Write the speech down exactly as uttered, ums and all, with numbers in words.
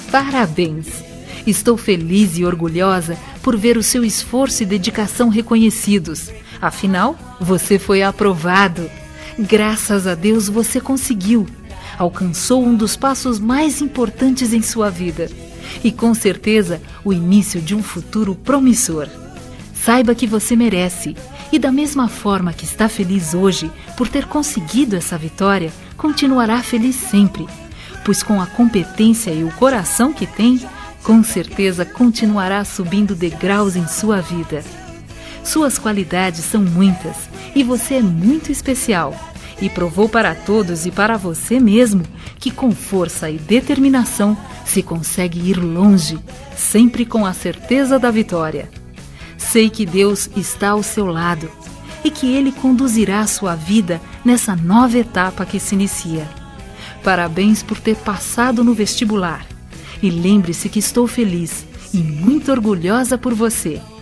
Parabéns! Estou feliz e orgulhosa por ver o seu esforço e dedicação reconhecidos. Afinal, você foi aprovado. Graças a Deus você conseguiu. Alcançou um dos passos mais importantes em sua vida. E com certeza o início de um futuro promissor. Saiba que você merece. E da mesma forma que está feliz hoje por ter conseguido essa vitória, continuará feliz sempre. Pois com a competência e o coração que tem, com certeza continuará subindo degraus em sua vida. Suas qualidades são muitas e você é muito especial. E provou para todos e para você mesmo que com força e determinação se consegue ir longe, sempre com a certeza da vitória. Sei que Deus está ao seu lado e que Ele conduzirá a sua vida nessa nova etapa que se inicia. Parabéns por ter passado no vestibular. E lembre-se que estou feliz e muito orgulhosa por você.